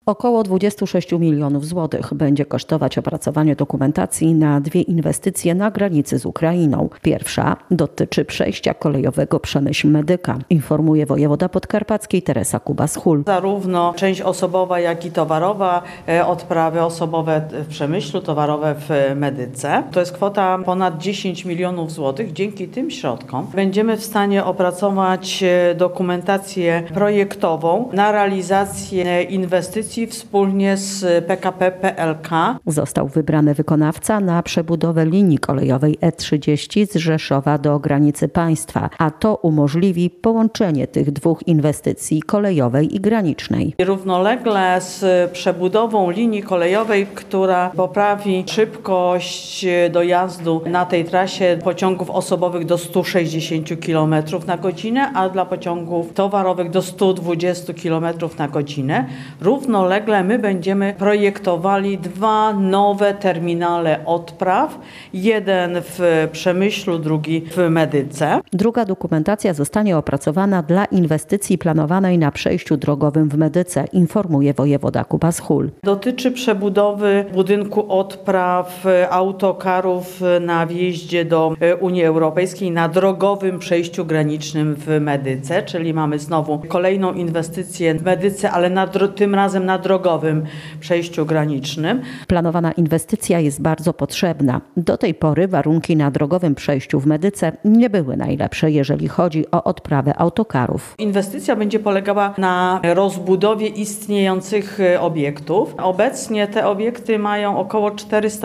Około 26 milionów złotych będzie kosztować opracowanie dokumentacji na dwie inwestycje na granicy z Ukrainą. Pierwsza dotyczy przejścia kolejowego Przemyśl-Medyka, informuje wojewoda podkarpackiej Teresa Kubas-Hul. Zarówno część osobowa, jak i towarowa, odprawy osobowe w Przemyślu, towarowe w Medyce. To jest kwota ponad 10 milionów złotych. Dzięki tym środkom będziemy w stanie opracować dokumentację projektową na realizację inwestycji wspólnie z PKP PLK. Został wybrany wykonawca na przebudowę linii kolejowej E30 z Rzeszowa do granicy państwa, a to umożliwi połączenie tych dwóch inwestycji kolejowej i granicznej. Równolegle z przebudową linii kolejowej, która poprawi szybkość dojazdu na tej trasie pociągów osobowych do 160 km na godzinę, a dla pociągów towarowych do 120 km na godzinę. Równolegle my będziemy projektowali dwa nowe terminale odpraw. Jeden w Przemyślu, drugi w Medyce. Druga dokumentacja zostanie opracowana dla inwestycji planowanej na przejściu drogowym w Medyce, informuje wojewoda Kubas-Hul. Dotyczy przebudowy budynku odpraw autokarów na wjeździe do Unii Europejskiej na drogowym przejściu granicznym w Medyce, czyli mamy znowu kolejną inwestycję w Medyce, ale tym razem na drogowym przejściu granicznym. Planowana inwestycja jest bardzo potrzebna. Do tej pory warunki na drogowym przejściu w Medyce nie były najlepsze, jeżeli chodzi o odprawę autokarów. Inwestycja będzie polegała na rozbudowie istniejących obiektów. Obecnie te obiekty mają około 400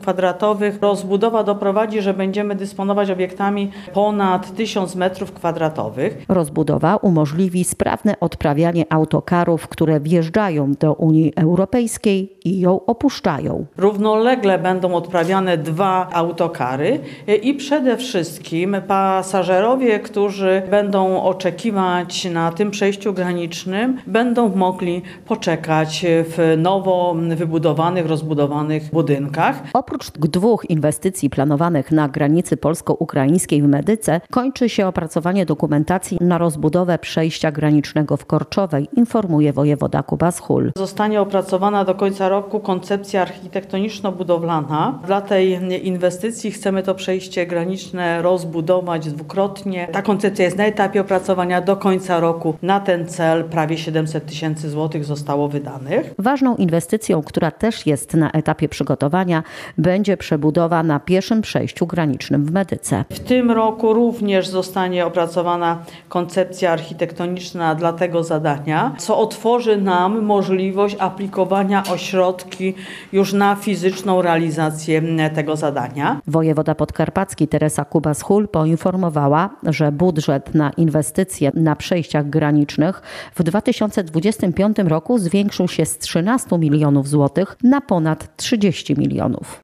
m2. Rozbudowa doprowadzi, że będziemy dysponować obiektami ponad 1000 m2. Rozbudowa umożliwi sprawne odprawianie autokarów, które wjeżdżają do Unii Europejskiej i ją opuszczają. Równolegle będą odprawiane dwa autokary i przede wszystkim pasażerowie, którzy będą oczekiwać na tym przejściu granicznym, będą mogli poczekać w nowo wybudowanych, rozbudowanych budynkach. Oprócz dwóch inwestycji planowanych na granicy polsko-ukraińskiej w Medyce, kończy się opracowanie dokumentacji na rozbudowę przejścia granicznego w Korczowej, informuje wojewoda Kubas-Hul. Zostanie opracowana do końca roku koncepcja architektoniczno-budowlana. Dla tej inwestycji chcemy to przejście graniczne rozbudować dwukrotnie. Ta koncepcja jest na etapie opracowania. Do końca roku na ten cel prawie 700 tysięcy złotych zostało wydanych. Ważną inwestycją, która też jest na etapie przygotowania, będzie przebudowa na pieszym przejściu granicznym w Medyce. W tym roku również zostanie opracowana koncepcja architektoniczna dla tego zadania, co otworzy nam możliwość aplikowania o środki już na fizyczną realizację tego zadania. Wojewoda podkarpacki Teresa Kubas-Hul poinformowała, że budżet na inwestycje na przejściach granicznych w 2025 roku zwiększył się z 13 milionów złotych na ponad 30 milionów.